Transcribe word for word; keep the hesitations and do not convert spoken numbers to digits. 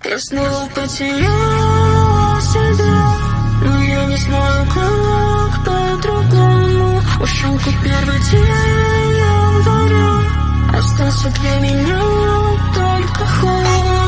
Я снова потеряла себя, но я не знаю, как по-другому. Ушел как первый день января, остался для меня только холод.